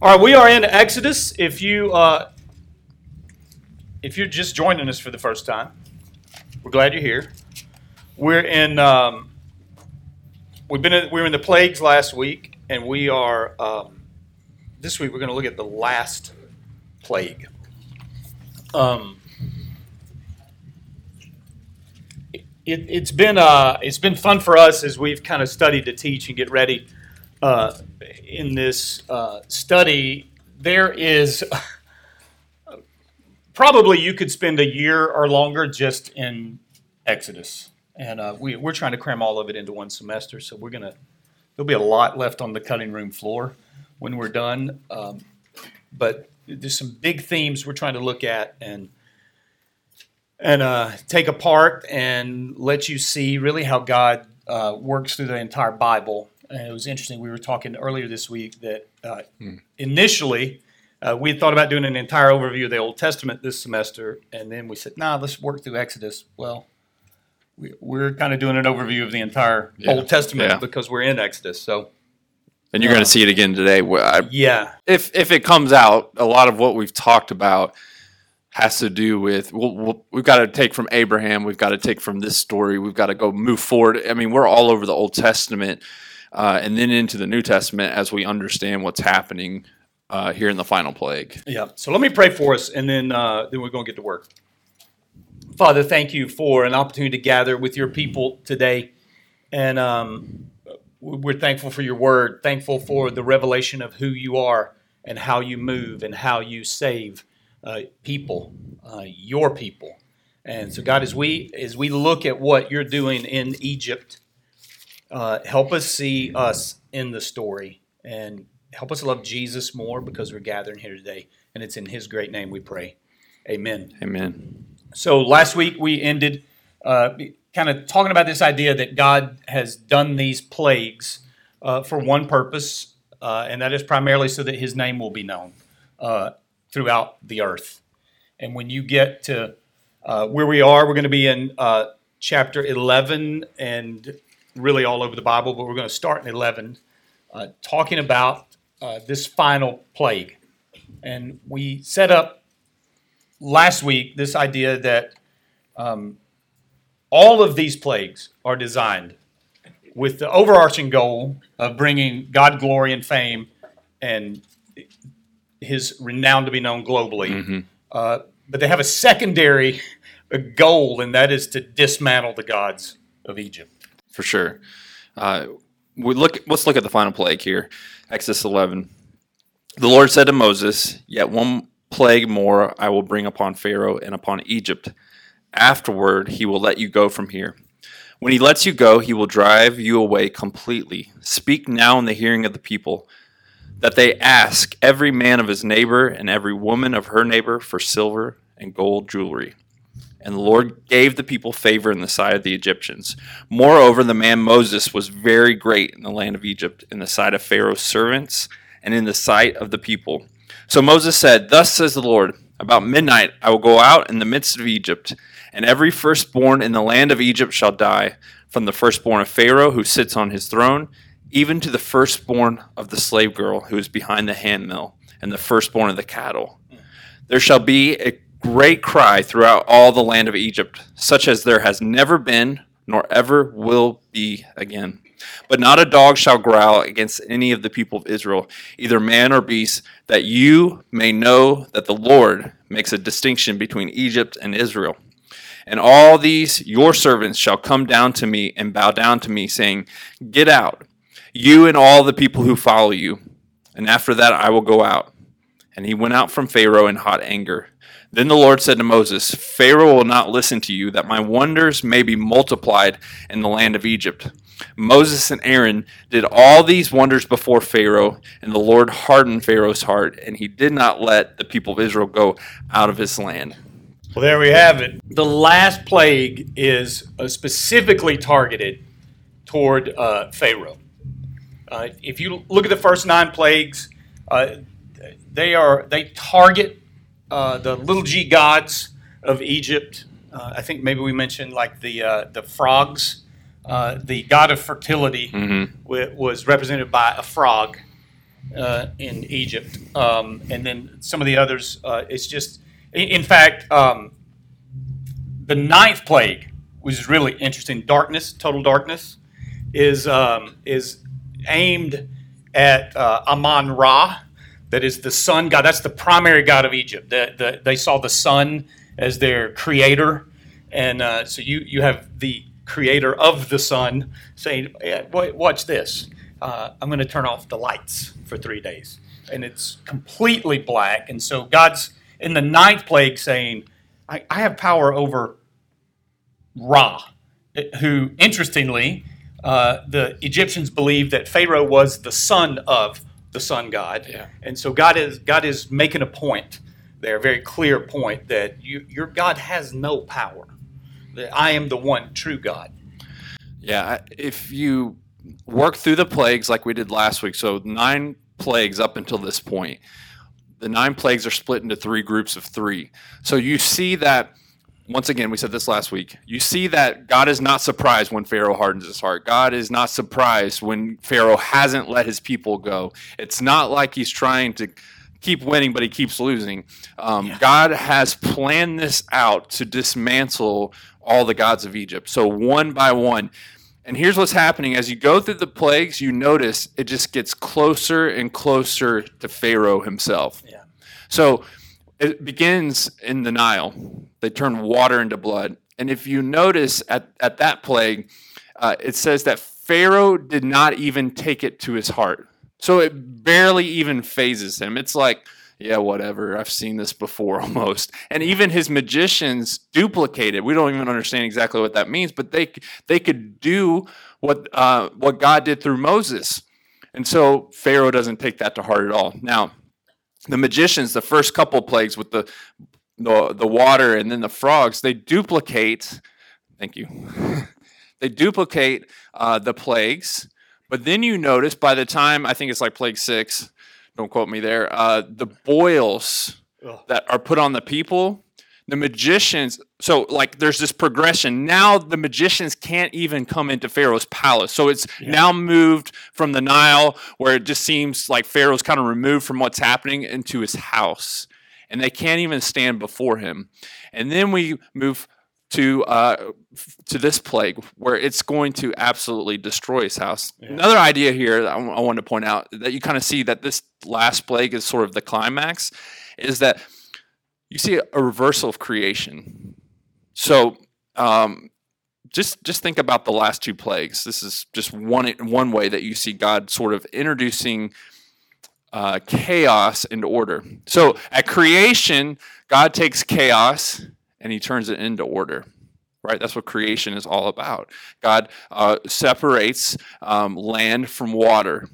All right, we are in Exodus. If you're just joining us for the first time, we're glad you're here. We're in we were in the plagues last week, and we are this week we're going to look at the last plague. It's been fun for us as we've kind of studied to teach and get ready. In this study, there is probably you could spend a year or longer just in Exodus, and we're trying to cram all of it into one semester. So there'll be a lot left on the cutting room floor when we're done. But there's some big themes we're trying to look at and take apart and let you see really how God works through the entire Bible. And it was interesting. We were talking earlier this week that initially we had thought about doing an entire overview of the Old Testament this semester, and then we said, let's work through Exodus. Well, we're kind of doing an overview of the entire Old Testament because we're in Exodus. So, and you're going to see it again today. If it comes out, a lot of what we've talked about has to do with we've got to take from Abraham, we've got to take from this story, we've got to go move forward. I mean, we're all over the Old Testament. And then into the New Testament as we understand what's happening here in the final plague. Yeah. So let me pray for us, and then we're going to get to work. Father, thank you for an opportunity to gather with your people today. And we're thankful for your word, thankful for the revelation of who you are and how you move and how you save people, your people. And so, God, as we look at what you're doing in Egypt, help us see us in the story and help us love Jesus more because we're gathering here today. And it's in his great name we pray. Amen. Amen. So last week we ended kind of talking about this idea that God has done these plagues for one purpose, and that is primarily so that his name will be known throughout the earth. And when you get to where we are, we're going to be in chapter 11 and really all over the Bible, but we're going to start in 11, talking about this final plague. And we set up last week this idea that all of these plagues are designed with the overarching goal of bringing God glory and fame and his renown to be known globally. Mm-hmm. But they have a secondary goal, and that is to dismantle the gods of Egypt. For sure. Let's look at the final plague here. Exodus 11. The Lord said to Moses, "Yet one plague more I will bring upon Pharaoh and upon Egypt. Afterward, he will let you go from here. When he lets you go, he will drive you away completely. Speak now in the hearing of the people, that they ask every man of his neighbor and every woman of her neighbor for silver and gold jewelry." And the Lord gave the people favor in the sight of the Egyptians. Moreover, the man Moses was very great in the land of Egypt, in the sight of Pharaoh's servants, and in the sight of the people. So Moses said, "Thus says the Lord, about midnight I will go out in the midst of Egypt, and every firstborn in the land of Egypt shall die, from the firstborn of Pharaoh who sits on his throne, even to the firstborn of the slave girl who is behind the handmill, and the firstborn of the cattle. There shall be a great cry throughout all the land of Egypt, such as there has never been, nor ever will be again. But not a dog shall growl against any of the people of Israel, either man or beast, that you may know that the Lord makes a distinction between Egypt and Israel. And all these your servants shall come down to me and bow down to me, saying, 'Get out, you and all the people who follow you.' And after that I will go out." And he went out from Pharaoh in hot anger. Then the Lord said to Moses, "Pharaoh will not listen to you, that my wonders may be multiplied in the land of Egypt." Moses and Aaron did all these wonders before Pharaoh, and the Lord hardened Pharaoh's heart, and he did not let the people of Israel go out of his land. Well, there we have it. The last plague is specifically targeted toward Pharaoh. If you look at the first 9 plagues, they target the little g gods of Egypt. I think maybe we mentioned like the frogs. The god of fertility was represented by a frog. in Egypt, and then some of the others. It's just, in fact, the ninth plague was really interesting. Darkness, total darkness, is aimed at Amon Ra, that is the sun god. That's the primary god of Egypt. They saw the sun as their creator, and so you have the creator of the sun saying, "Watch this. I'm going to turn off the lights for 3 days," and it's completely black. And so God's in the ninth plague saying, I have power over Ra, who, interestingly, the Egyptians believed that Pharaoh was the son of the sun god. Yeah. And so God is making a point there, a very clear point, that your God has no power, that I am the one true God. Yeah, if you work through the plagues like we did last week, so 9 plagues up until this point, the 9 plagues are split into 3 groups of 3. So you see that, once again, we said this last week, you see that God is not surprised when Pharaoh hardens his heart. God is not surprised when Pharaoh hasn't let his people go. It's not like he's trying to keep winning, but he keeps losing. God has planned this out to dismantle all the gods of Egypt. So one by one. And here's what's happening. As you go through the plagues, you notice it just gets closer and closer to Pharaoh himself. Yeah. So it begins in the Nile. They turn water into blood. And if you notice at that plague, it says that Pharaoh did not even take it to his heart. So it barely even phases him. It's like, yeah, whatever. I've seen this before almost. And even his magicians duplicate it. We don't even understand exactly what that means, but they could do what God did through Moses. And so Pharaoh doesn't take that to heart at all. Now, the magicians, the first couple plagues with the water and then the frogs, they duplicate, thank you, they duplicate the plagues. But then you notice by the time, I think it's like plague 6, don't quote me there, the boils that are put on the people, the magicians, so like there's this progression. Now the magicians can't even come into Pharaoh's palace. So it's now moved from the Nile, where it just seems like Pharaoh's kind of removed from what's happening, into his house. And they can't even stand before him. And then we move to this plague, where it's going to absolutely destroy his house. Yeah. Another idea here that I want to point out, that you kind of see that this last plague is sort of the climax, is that you see a reversal of creation. So just think about the last 2 plagues. This is just one way that you see God sort of introducing chaos into order. So at creation, God takes chaos and he turns it into order, right? That's what creation is all about. God separates land from water.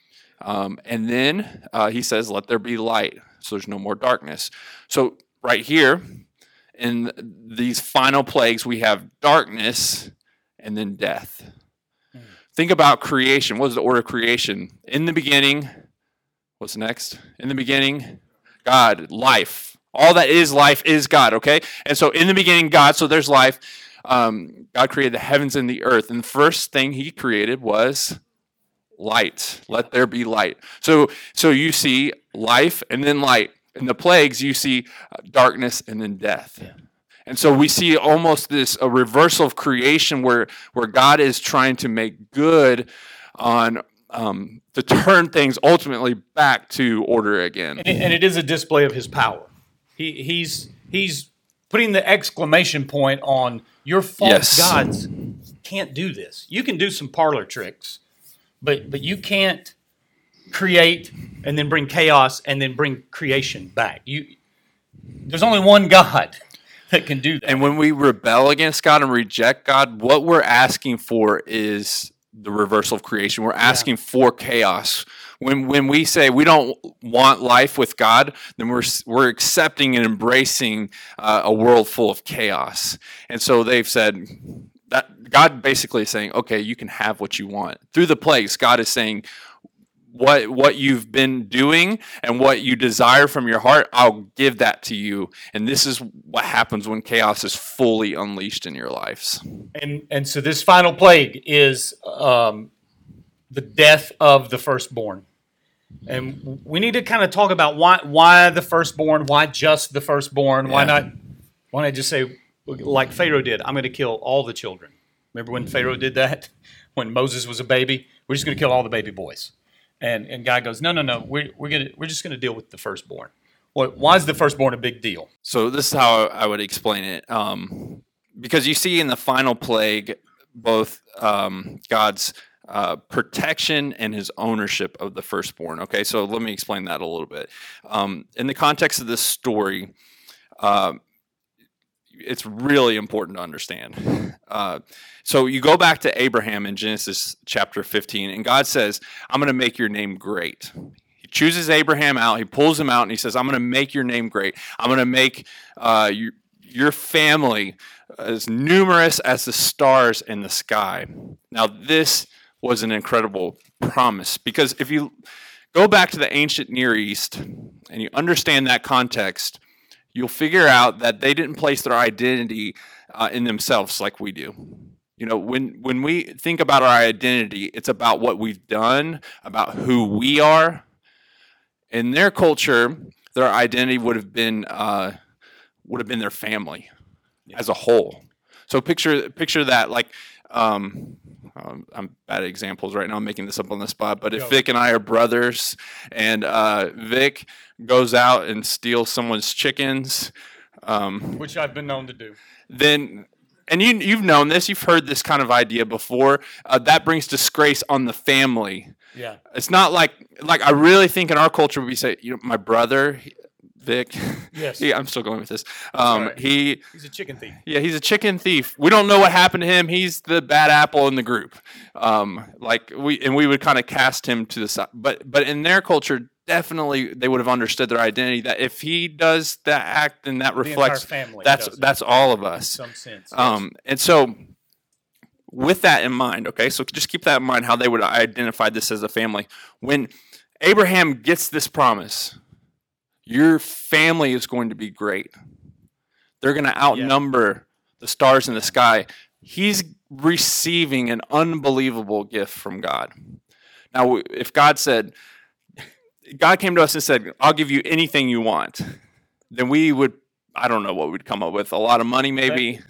And then he says, let there be light. So there's no more darkness. So right here in these final plagues, we have darkness and then death. Think about creation. What is the order of creation? In the beginning, what's next? In the beginning, God, life. All that is life is God, okay? And so in the beginning, God, so there's life. God created the heavens and the earth. And the first thing he created was light. Let there be light. So you see life and then light. In the plagues, you see darkness and then death. Yeah. And so we see almost a reversal of creation where God is trying to make good on to turn things ultimately back to order again. And it is a display of his power. He's putting the exclamation point on your false gods can't do this. You can do some parlor tricks, but you can't create and then bring chaos and then bring creation back. There's only one God that can do that. And when we rebel against God and reject God, what we're asking for is the reversal of creation. We're asking for chaos. When we say we don't want life with God, then we're accepting and embracing a world full of chaos. And so they've said that God basically is saying, okay, you can have what you want. Through the plagues, God is saying, what you've been doing and what you desire from your heart, I'll give that to you. And this is what happens when chaos is fully unleashed in your lives. And so this final plague is the death of the firstborn. And we need to kind of talk about why the firstborn, why just the firstborn, why not just say, like Pharaoh did, I'm going to kill all the children. Remember when Pharaoh did that? When Moses was a baby? We're just going to kill all the baby boys. And God goes, no, we're just going to deal with the firstborn. Well, why is the firstborn a big deal? So this is how I would explain it. Because you see in the final plague, both God's protection and his ownership of the firstborn. Okay, so let me explain that a little bit. In the context of this story, it's really important to understand. So you go back to Abraham in Genesis chapter 15, and God says, I'm going to make your name great. He chooses Abraham out, he pulls him out, and he says, I'm going to make your name great. I'm going to make your family as numerous as the stars in the sky. Now, this was an incredible promise, because if you go back to the ancient Near East and you understand that context, you'll figure out that they didn't place their identity in themselves like we do. You know, when we think about our identity, it's about what we've done, about who we are. In their culture, their identity would have been their family as a whole. So picture that, like, I'm bad at examples right now. I'm making this up on the spot. But if Vic and I are brothers, and Vic goes out and steals someone's chickens, which I've been known to do, then, and you've known this, you've heard this kind of idea before, that brings disgrace on the family. Yeah, it's not like I really think in our culture we say, you know, my brother, Vic. Yes. I'm still going with this. Right. He's a chicken thief. Yeah, he's a chicken thief. We don't know what happened to him. He's the bad apple in the group. We would kind of cast him to the side. But in their culture, definitely they would have understood their identity, that if he does that act, then that reflects the entire family. That's all of us. In some sense. Yes. And so with that in mind, okay, so just keep that in mind, how they would identify this as a family. When Abraham gets this promise, your family is going to be great. They're going to outnumber the stars in the sky. He's receiving an unbelievable gift from God. Now, if God came to us and said, I'll give you anything you want, then we would, I don't know what we'd come up with. A lot of money, maybe.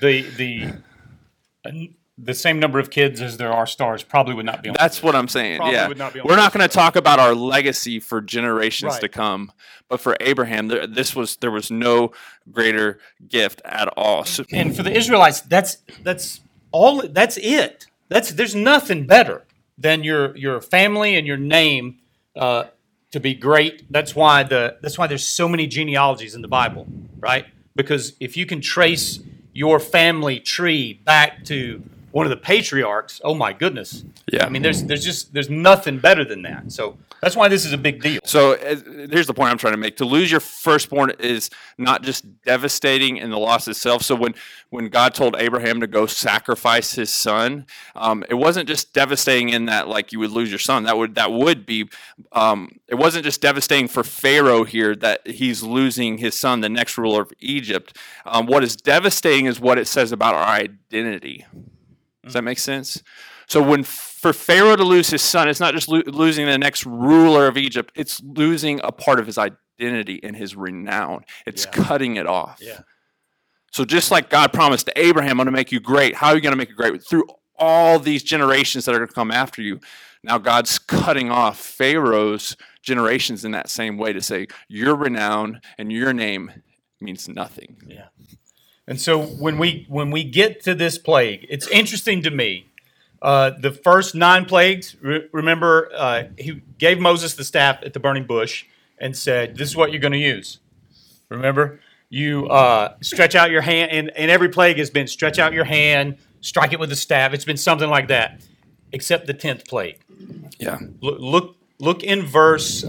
The same number of kids as there are stars probably would not be on That's this. what I'm saying. Probably Yeah. would not be on We're not this. going to talk about our legacy for generations Right. to come. But for Abraham, there was no greater gift at all. So, And for the Israelites, that's all. That's it. There's nothing better than your family and your name to be great. That's why there's so many genealogies in the Bible, right? Because if you can trace your family tree back to one of the patriarchs, oh my goodness. Yeah. I mean, there's nothing better than that. So that's why this is a big deal. So here's the point I'm trying to make. To lose your firstborn is not just devastating in the loss itself. So when God told Abraham to go sacrifice his son, it wasn't just devastating in that, like, you would lose your son. That would be. It wasn't just devastating for Pharaoh here that he's losing his son, the next ruler of Egypt. What is devastating is what it says about our identity. Does that make sense? So for Pharaoh to lose his son, it's not just losing the next ruler of Egypt. It's losing a part of his identity and his renown. It's cutting it off. Yeah. So just like God promised to Abraham, I'm going to make you great. How are you going to make you great? Through all these generations that are going to come after you. Now God's cutting off Pharaoh's generations in that same way to say, your renown and your name means nothing. Yeah. And so when we get to this plague, it's interesting to me. The first 9 plagues, remember, he gave Moses the staff at the burning bush and said, this is what you're going to use. Remember? You stretch out your hand, and every plague has been stretch out your hand, strike it with the staff. It's been something like that, except the 10th plague. Yeah. Look in verse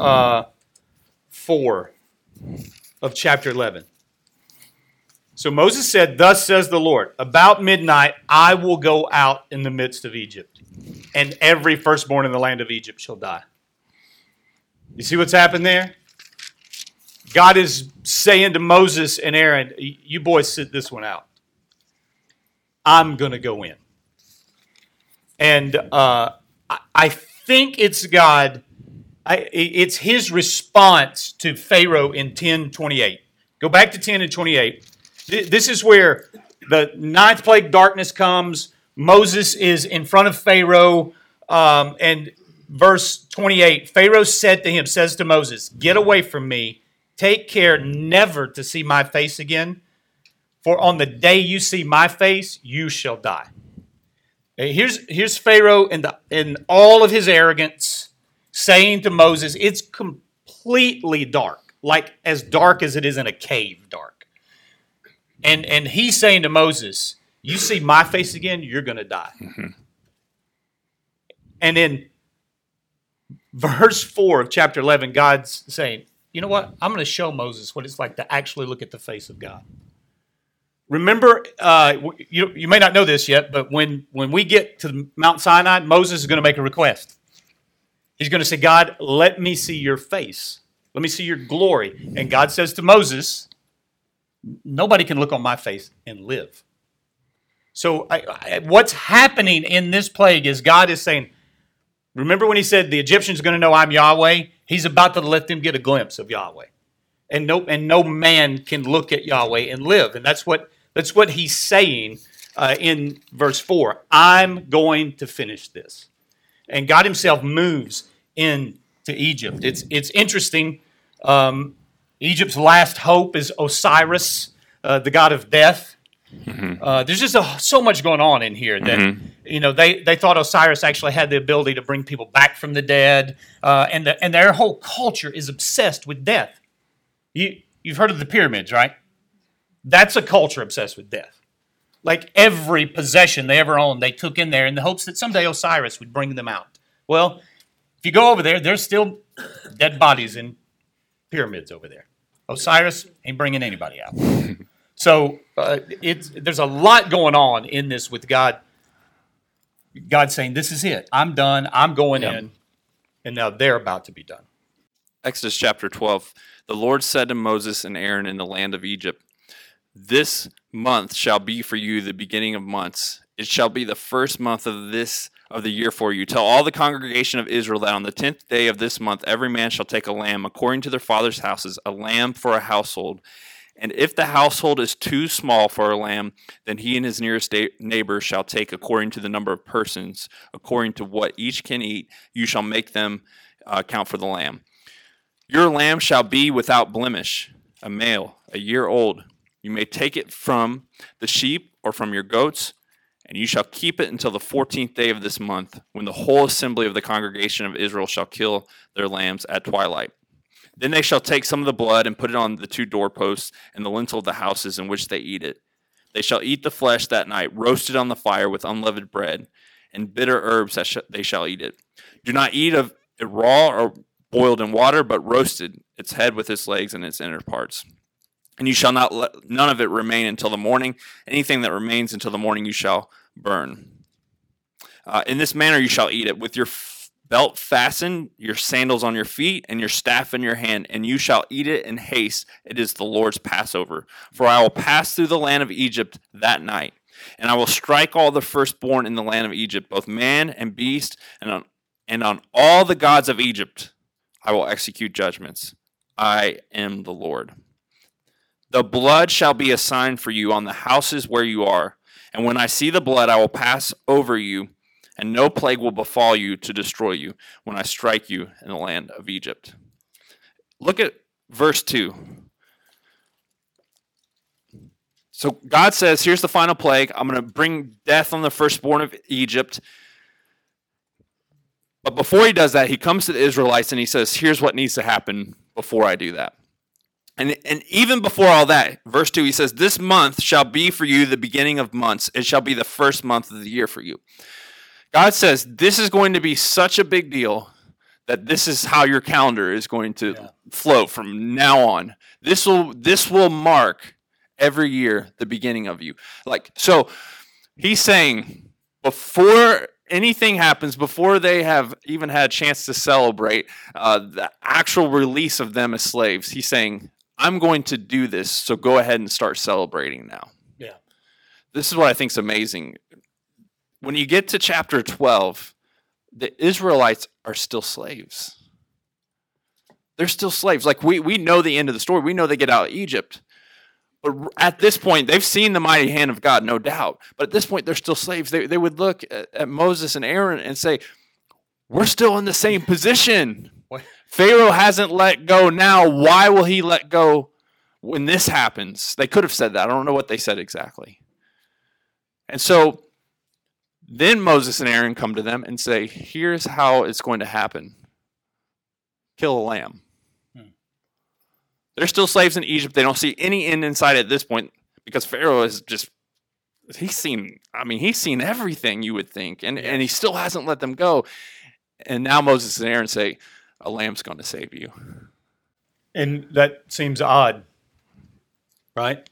4 of chapter 11. So Moses said, thus says the Lord, about midnight I will go out in the midst of Egypt, and every firstborn in the land of Egypt shall die. You see what's happened there? God is saying to Moses and Aaron, you boys sit this one out. I'm going to go in. And I think it's God It's his response to Pharaoh in 10:28. Go back to 10 and 28. This is where the ninth plague, darkness, comes. Moses is in front of Pharaoh, and verse 28, Pharaoh says to Moses, "Get away from me. Take care never to see my face again, for on the day you see my face, you shall die." Here's Pharaoh in all of his arrogance, saying to Moses, it's completely dark, like as dark as it is in a cave dark. And he's saying to Moses, you see my face again, you're going to die. Mm-hmm. And in verse 4 of chapter 11, God's saying, you know what? I'm going to show Moses what it's like to actually look at the face of God. Remember, you may not know this yet, but when we get to Mount Sinai, Moses is going to make a request. He's going to say, God, let me see your face. Let me see your glory. And God says to Moses, nobody can look on my face and live. So what's happening in this plague is God is saying, remember when he said the Egyptians are going to know I'm Yahweh? He's about to let them get a glimpse of Yahweh. And no man can look at Yahweh and live. And that's what he's saying in verse 4. I'm going to finish this. And God himself moves into Egypt. It's interesting. Egypt's last hope is Osiris, the god of death. Mm-hmm. There's just so much going on in here that they thought Osiris actually had the ability to bring people back from the dead, and their whole culture is obsessed with death. You've heard of the pyramids, right? That's a culture obsessed with death. Like every possession they ever owned, they took in there in the hopes that someday Osiris would bring them out. Well, if you go over there, there's still dead bodies in pyramids over there. Osiris ain't bringing anybody out. So there's a lot going on in this with God. God saying, this is it. I'm done. I'm going in. And now they're about to be done. Exodus chapter 12. The Lord said to Moses and Aaron in the land of Egypt, this month shall be for you the beginning of months. It shall be the first month of the year for you. Tell all the congregation of Israel that on the 10th day of this month every man shall take a lamb according to their father's houses, a lamb for a household. And if the household is too small for a lamb, then he and his nearest neighbor shall take according to the number of persons, according to what each can eat. You shall make them count for the lamb. Your lamb shall be without blemish, a male, a year old. You may take it from the sheep or from your goats, and you shall keep it until the 14th day of this month, when the whole assembly of the congregation of Israel shall kill their lambs at twilight. Then they shall take some of the blood and put it on the two doorposts and the lintel of the houses in which they eat it. They shall eat the flesh that night, roasted on the fire with unleavened bread, and bitter herbs they shall eat it. Do not eat of it raw or boiled in water, but roasted, its head with its legs and its inner parts. And you shall not let none of it remain until the morning. Anything that remains until the morning you shall burn. In this manner you shall eat it, with your belt fastened, your sandals on your feet, and your staff in your hand, and you shall eat it in haste. It is the Lord's Passover. For I will pass through the land of Egypt that night, and I will strike all the firstborn in the land of Egypt, both man and beast, and on all the gods of Egypt I will execute judgments. I am the Lord. The blood shall be a sign for you on the houses where you are. And when I see the blood, I will pass over you, and no plague will befall you to destroy you when I strike you in the land of Egypt. Look at verse 2. So God says, here's the final plague. I'm going to bring death on the firstborn of Egypt. But before he does that, he comes to the Israelites and he says, here's what needs to happen before I do that. And even before all that, verse 2, he says, this month shall be for you the beginning of months. It shall be the first month of the year for you. God says this is going to be such a big deal that this is how your calendar is going to flow from now on. This will mark every year the beginning of you. So he's saying before anything happens, before they have even had a chance to celebrate the actual release of them as slaves, he's saying, I'm going to do this, so go ahead and start celebrating now. Yeah. This is what I think is amazing. When you get to chapter 12, the Israelites are still slaves. They're still slaves. Like we know the end of the story. We know they get out of Egypt. But at this point, they've seen the mighty hand of God, no doubt. But at this point, they're still slaves. They would look at Moses and Aaron and say, we're still in the same position. What? Pharaoh hasn't let go now. Why will he let go when this happens? They could have said that. I don't know what they said exactly. And so then Moses and Aaron come to them and say, here's how it's going to happen. Kill a lamb. They're still slaves in Egypt. They don't see any end in sight at this point because Pharaoh is just, he's seen everything you would think. And he still hasn't let them go. And now Moses and Aaron say, a lamb's going to save you. And that seems odd, right?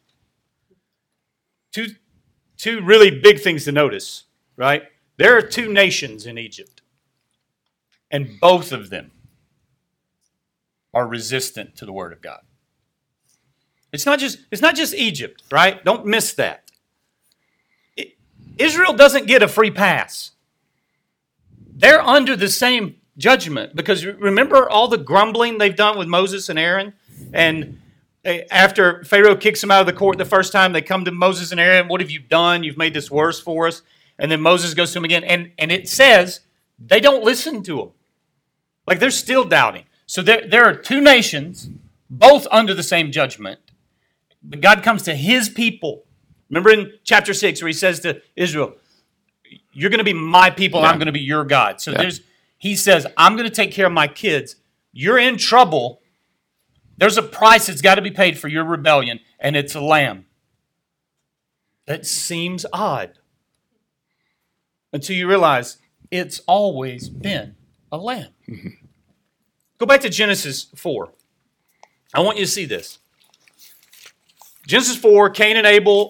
Two really big things to notice, right? There are two nations in Egypt, and both of them are resistant to the word of God. It's not just Egypt, right? Don't miss that. Israel doesn't get a free pass. They're under the same judgment because remember all the grumbling they've done with Moses and Aaron? And after Pharaoh kicks them out of the court the first time, they come to Moses and Aaron, what have you done? You've made this worse for us. And then Moses goes to them again. And it says they don't listen to him. Like they're still doubting. So there are two nations, both under the same judgment. But God comes to his people. Remember in chapter 6 where he says to Israel, you're going to be my people and I'm going to be your God. So he says, I'm going to take care of my kids. You're in trouble. There's a price that's got to be paid for your rebellion, and it's a lamb. That seems odd. Until you realize it's always been a lamb. Mm-hmm. Go back to Genesis 4. I want you to see this. Genesis 4, Cain and Abel,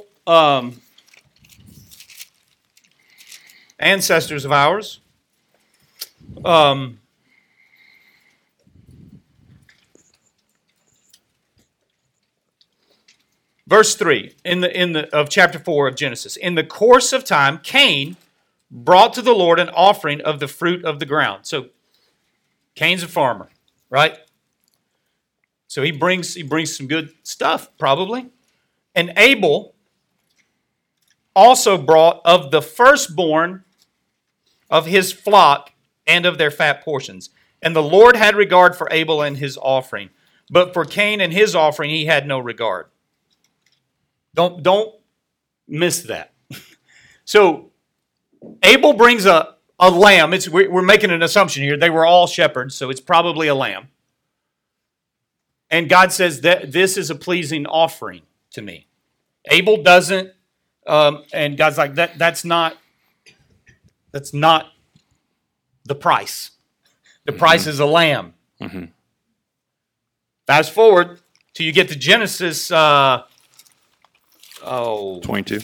ancestors of ours. Verse 3 of chapter 4 of Genesis. In the course of time, Cain brought to the Lord an offering of the fruit of the ground. So Cain's a farmer, right? So he brings some good stuff, probably. And Abel also brought of the firstborn of his flock and of their fat portions. And the Lord had regard for Abel and his offering, but for Cain and his offering he had no regard. Don't miss that. So Abel brings a lamb. We're making an assumption here. They were all shepherds, so it's probably a lamb. And God says that this is a pleasing offering to me. Abel doesn't, and God's like, that's not the price. The price is a lamb. Mm-hmm. Fast forward till you get to Genesis 22.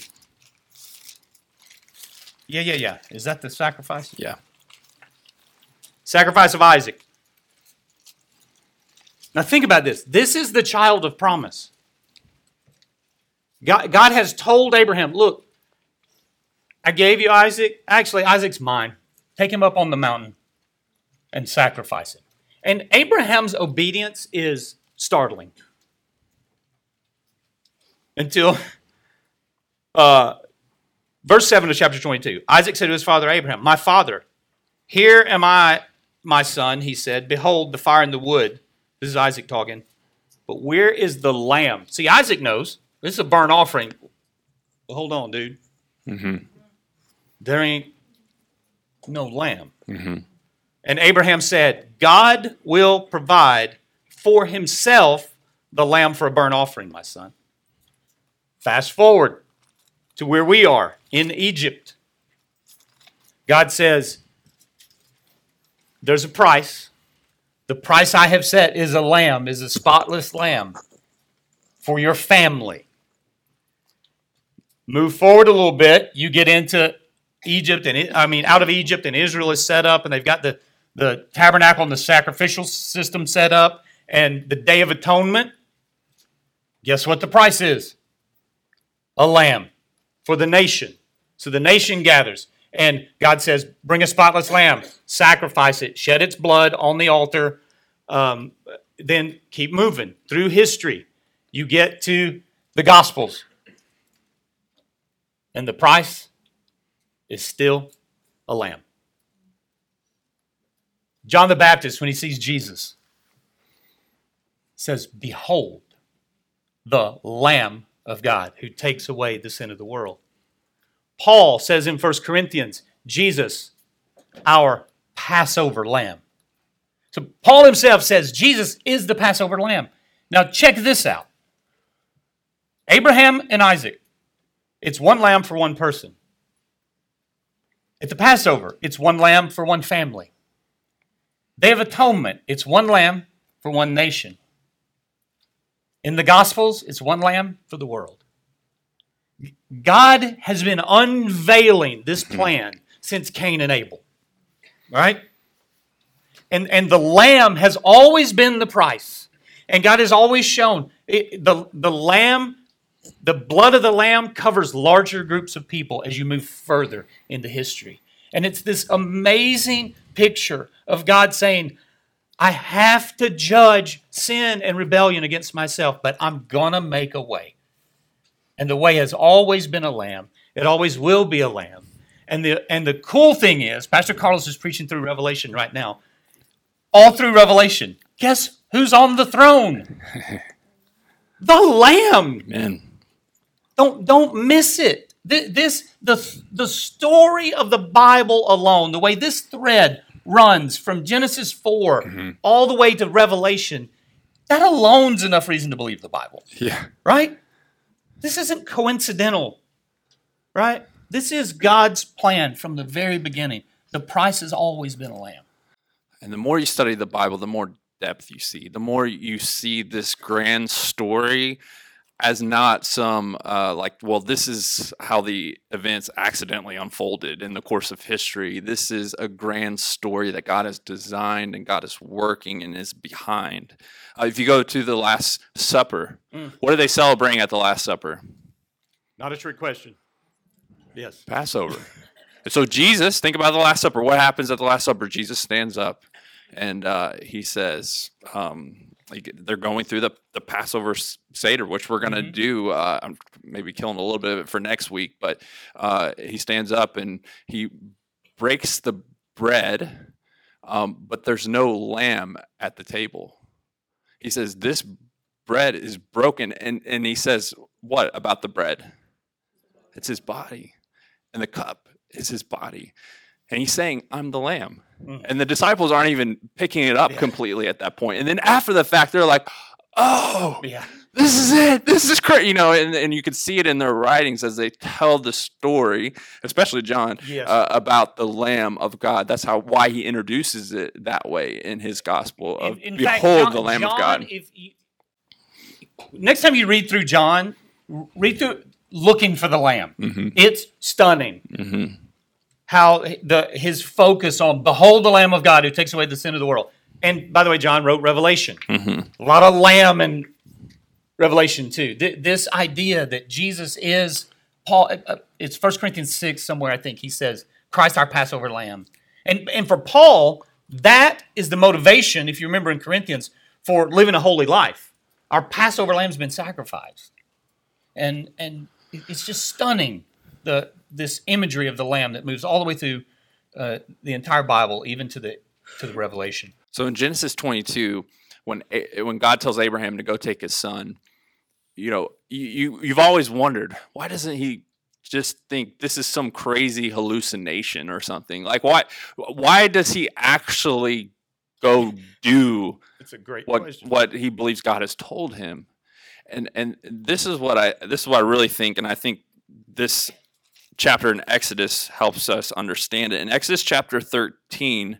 Yeah. Is that the sacrifice? Yeah. Sacrifice of Isaac. Now think about this. This is the child of promise. God has told Abraham, look, I gave you Isaac. Actually, Isaac's mine. Take him up on the mountain and sacrifice him. And Abraham's obedience is startling. Until verse 7 of chapter 22. Isaac said to his father Abraham, my father, here am I, my son, he said. Behold, the fire and the wood. This is Isaac talking. But where is the lamb? See, Isaac knows. This is a burnt offering. Well, hold on, dude. Mm-hmm. There ain't no lamb. Mm-hmm. And Abraham said, God will provide for himself the lamb for a burnt offering, my son. Fast forward to where we are in Egypt. God says, there's a price. The price I have set is a lamb, is a spotless lamb for your family. Move forward a little bit. You get into Egypt, out of Egypt, and Israel is set up, and they've got the tabernacle and the sacrificial system set up, and the Day of Atonement. Guess what the price is? A lamb for the nation. So the nation gathers, and God says, bring a spotless lamb, sacrifice it, shed its blood on the altar, then keep moving through history. You get to the Gospels. And the price is still a lamb. John the Baptist, when he sees Jesus, says, "Behold, the Lamb of God who takes away the sin of the world." Paul says in 1 Corinthians, Jesus, our Passover lamb. So Paul himself says Jesus is the Passover lamb. Now check this out. Abraham and Isaac, it's one lamb for one person. At the Passover, it's one lamb for one family. Day of Atonement, it's one lamb for one nation. In the Gospels, it's one lamb for the world. God has been unveiling this plan since Cain and Abel. Right? And the lamb has always been the price. And God has always shown the lamb, the blood of the lamb covers larger groups of people as you move further into history. And it's this amazing picture of God saying, I have to judge sin and rebellion against myself, but I'm going to make a way. And the way has always been a lamb. It always will be a lamb. And the cool thing is, Pastor Carlos is preaching through Revelation right now. All through Revelation, guess who's on the throne? The Lamb. Amen. Don't miss it. The story of the Bible alone, the way this thread runs from Genesis 4 all the way to Revelation, that alone's enough reason to believe the Bible. Yeah. Right? This isn't coincidental. Right? This is God's plan from the very beginning. The price has always been a lamb. And the more you study the Bible, the more depth you see. The more you see this grand story as not some this is how the events accidentally unfolded in the course of history. This is a grand story that God has designed and God is working and is behind. If you go to the Last Supper, what are they celebrating at the Last Supper? Not a trick question. Yes. Passover. And so Jesus, think about the Last Supper. What happens at the Last Supper? Jesus stands up and he says, they're going through the Passover Seder, which we're going to do. I'm maybe killing a little bit of it for next week, but he stands up and he breaks the bread, but there's no lamb at the table. He says, this bread is broken. And he says, what about the bread? It's his body. And the cup is his body. And he's saying, I'm the lamb. And the disciples aren't even picking it up completely at that point. And then after the fact, they're like, oh, this is it. This is great. And you can see it in their writings as they tell the story, especially John, about the Lamb of God. That's why he introduces it that way in his gospel of, in behold, fact, the Lamb of God. Next time you read through John, read through looking for the Lamb. It's stunning. How his focus on behold the Lamb of God who takes away the sin of the world. And by the way, John wrote Revelation. A lot of lamb in Revelation too. This idea that Jesus is, Paul, it's 1 Corinthians 6 somewhere, I think he says, Christ our Passover lamb. And for Paul, that is the motivation, if you remember in Corinthians, for living a holy life. Our Passover lamb's been sacrificed. And it's just stunning, this imagery of the lamb that moves all the way through the entire Bible, even to the Revelation. So in Genesis 22, when God tells Abraham to go take his son, you've always wondered, why doesn't he just think this is some crazy hallucination or something? Like why does he actually go do It's a great what he believes God has told him? And this is what I really think, and I think this chapter in Exodus helps us understand it. In Exodus chapter 13,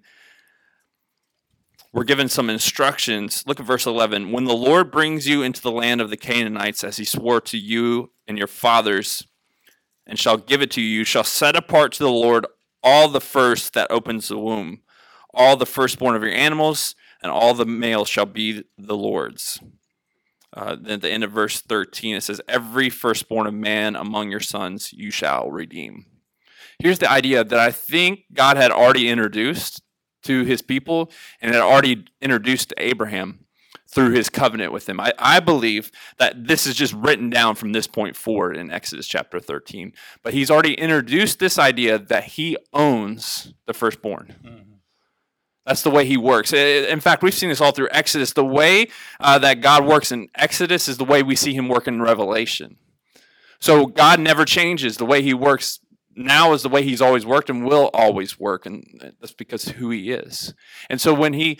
we're given some instructions. Look at verse 11. When the Lord brings you into the land of the Canaanites, as he swore to you and your fathers, and shall give it to you, you shall set apart to the Lord all the first that opens the womb, all the firstborn of your animals, and all the males shall be the Lord's. Then at the end of verse 13, it says, every firstborn of man among your sons you shall redeem. Here's the idea that I think God had already introduced to his people and had already introduced to Abraham through his covenant with them. I believe that this is just written down from this point forward in Exodus chapter 13. But he's already introduced this idea that he owns the firstborn. Mm-hmm. That's the way he works. In fact, we've seen this all through Exodus. The way that God works in Exodus is the way we see him work in Revelation. So God never changes. The way he works now is the way he's always worked and will always work. And that's because of who he is. And so when he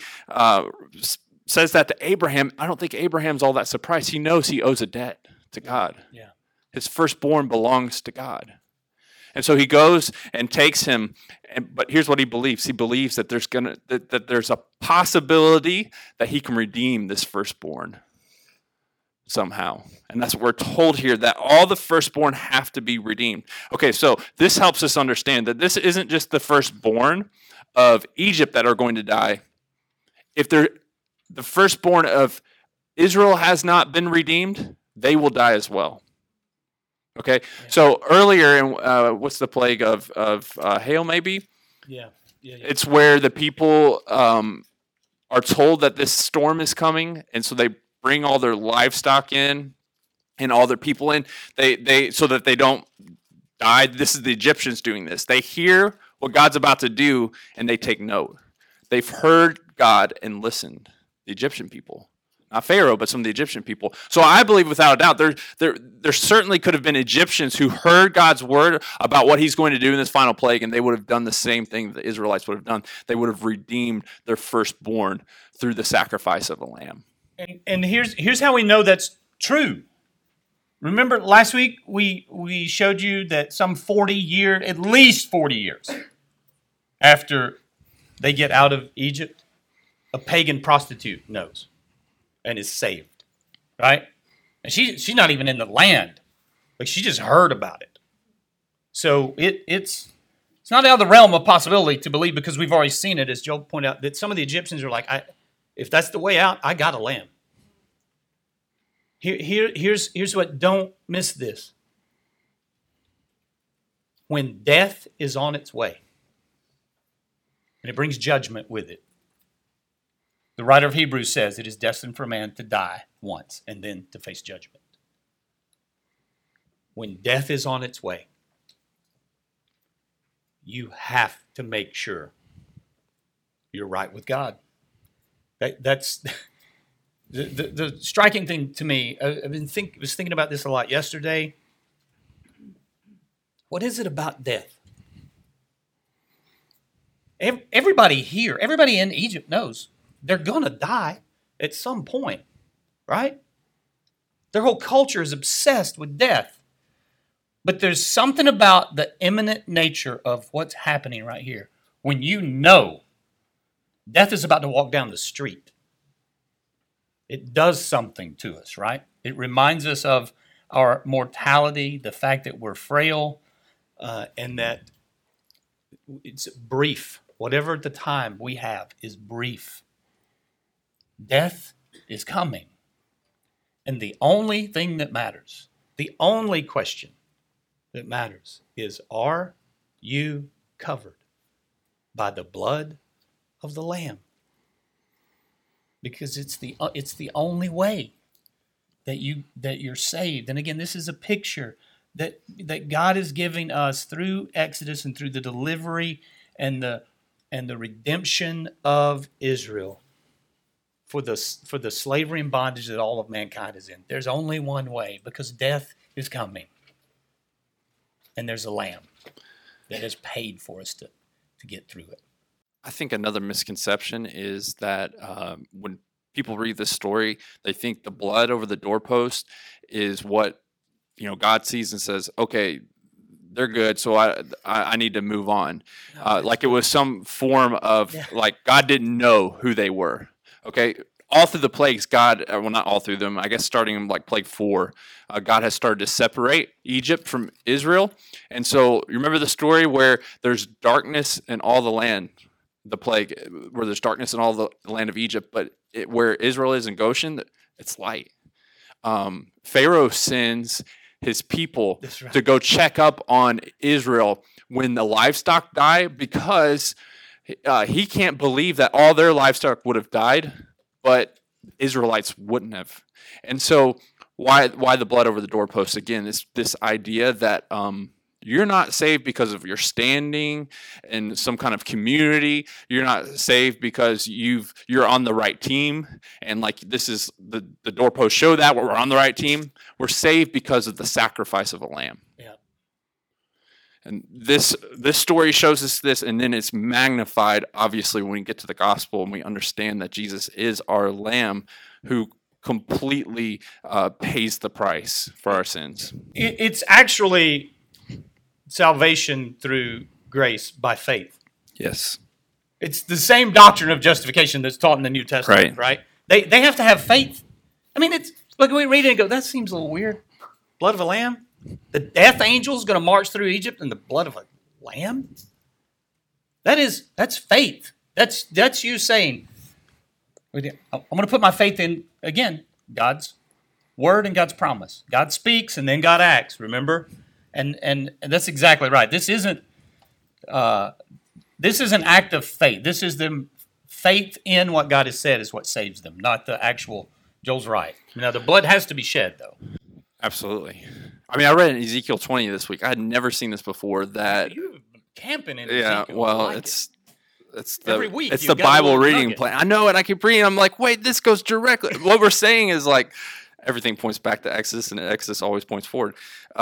says that to Abraham, I don't think Abraham's all that surprised. He knows he owes a debt to God. Yeah. His firstborn belongs to God. And so he goes and takes him, but here's what he believes. He believes that there's a possibility that he can redeem this firstborn somehow. And that's what we're told here, that all the firstborn have to be redeemed. Okay, so this helps us understand that this isn't just the firstborn of Egypt that are going to die. If the firstborn of Israel has not been redeemed, they will die as well. Okay, so earlier in what's the plague of hail? Maybe. Yeah. It's where the people are told that this storm is coming, and so they bring all their livestock in and all their people in. They so that they don't die. This is the Egyptians doing this. They hear what God's about to do, and they take note. They've heard God and listened. The Egyptian people. Not Pharaoh, but some of the Egyptian people. So I believe without a doubt, there certainly could have been Egyptians who heard God's word about what he's going to do in this final plague, and they would have done the same thing the Israelites would have done. They would have redeemed their firstborn through the sacrifice of a lamb. And here's how we know that's true. Remember last week we showed you that some at least 40 years after they get out of Egypt, a pagan prostitute knows and is saved, right? And she's not even in the land. Like, she just heard about it. So it's not out of the realm of possibility to believe, because we've already seen it, as Joel pointed out, that some of the Egyptians are like, if that's the way out, I got a lamb. Here's what, don't miss this. When death is on its way, and it brings judgment with it, the writer of Hebrews says it is destined for man to die once and then to face judgment. When death is on its way, you have to make sure you're right with God. That's the striking thing to me. I was thinking about this a lot yesterday. What is it about death? Everybody here, everybody in Egypt knows they're going to die at some point, right? Their whole culture is obsessed with death. But there's something about the imminent nature of what's happening right here. When you know death is about to walk down the street, it does something to us, right? It reminds us of our mortality, the fact that we're frail, and that it's brief. Whatever the time we have is brief. Death is coming. And the only thing that matters, the only question that matters is, are you covered by the blood of the Lamb? Because it's the only way that you're saved. And again, this is a picture that God is giving us through Exodus and through the delivery and the redemption of Israel for the slavery and bondage that all of mankind is in. There's only one way, because death is coming. And there's a lamb that has paid for us to get through it. I think another misconception is that when people read this story, they think the blood over the doorpost is what God sees and says, okay, they're good, so I need to move on. Like it was some form of, like, God didn't know who they were. Okay, all through the plagues, God, well, not all through them, I guess starting in like plague 4, God has started to separate Egypt from Israel. And so you remember the story where there's darkness in all the land, the plague, where there's darkness in all the land of Egypt, but where Israel is in Goshen, it's light. Pharaoh sends his people to go check up on Israel when the livestock die, because he can't believe that all their livestock would have died, but Israelites wouldn't have. And so why the blood over the doorpost? Again, is this idea that you're not saved because of your standing in some kind of community. You're not saved because you're on the right team, and like this is the doorpost show that we're on the right team. We're saved because of the sacrifice of a lamb. Yeah. And this story shows us this, and then it's magnified, obviously, when we get to the gospel and we understand that Jesus is our lamb who completely pays the price for our sins. It's actually salvation through grace by faith. Yes. It's the same doctrine of justification that's taught in the New Testament, right? They have to have faith. I mean, it's look, we read it and go, that seems a little weird. Blood of a lamb? The death angel is going to march through Egypt in the blood of a lamb? That's faith. That's you saying, I'm going to put my faith in, again, God's word and God's promise. God speaks and then God acts, remember? And that's exactly right. This is an act of faith. This is the faith in what God has said is what saves them, not the actual. Joel's right. Now the blood has to be shed, though. Absolutely. I mean, I read in Ezekiel 20 this week. I had never seen this before. That You're camping in yeah. Ezekiel. Well, I like it's Every week it's you've the got a Bible little reading nugget. plan. I know it. I keep reading. I'm like, wait, this goes directly. What we're saying is like everything points back to Exodus, and Exodus always points forward.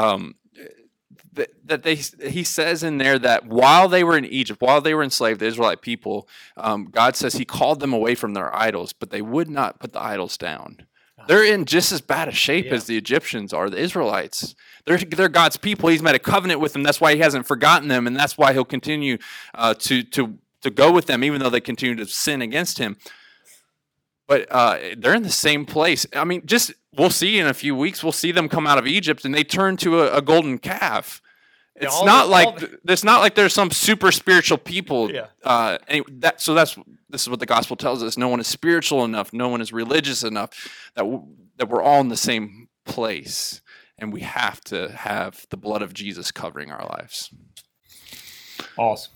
He says in there that while they were in Egypt, while they were enslaved, the Israelite people, God says He called them away from their idols, but they would not put the idols down. They're in just as bad a shape as the Egyptians are, the Israelites. They're God's people. He's made a covenant with them. That's why He hasn't forgotten them, and that's why He'll continue to go with them, even though they continue to sin against Him. But they're in the same place. I mean, we'll see in a few weeks. We'll see them come out of Egypt, and they turn to a golden calf. It's not like there's some super spiritual people. Yeah. This is what the gospel tells us. No one is spiritual enough. No one is religious enough that we're all in the same place, and we have to have the blood of Jesus covering our lives. Awesome.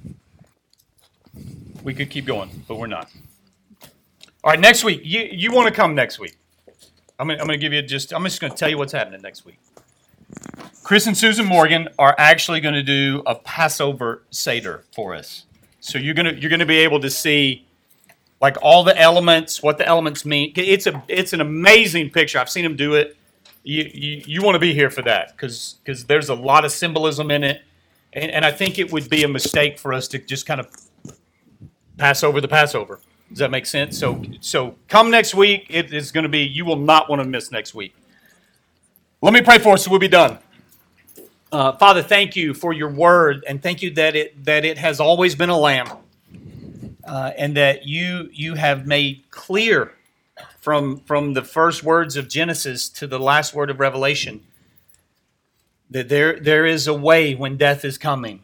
We could keep going, but we're not. All right, next week. You want to come next week? I'm going to give you I'm just going to tell you what's happening next week. Chris and Susan Morgan are actually going to do a Passover Seder for us. So you're going to be able to see like all the elements, what the elements mean. It's an amazing picture. I've seen them do it. You want to be here for that because there's a lot of symbolism in it, and I think it would be a mistake for us to just kind of pass over the Passover. Does that make sense? So come next week. It is going to be. You will not want to miss next week. Let me pray for us, so we'll be done. Father, thank you for your word, and thank you that it has always been a lamb, and that you have made clear from the first words of Genesis to the last word of Revelation that there is a way when death is coming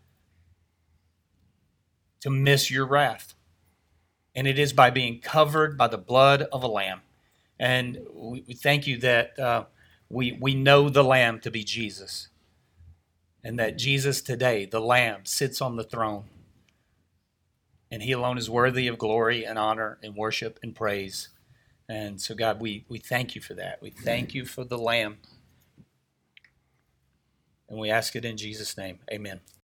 to miss your wrath, and it is by being covered by the blood of a lamb. And we thank you that we know the lamb to be Jesus. And that Jesus today, the Lamb, sits on the throne. And He alone is worthy of glory and honor and worship and praise. And so, God, we thank you for that. We thank you for the Lamb. And we ask it in Jesus' name. Amen.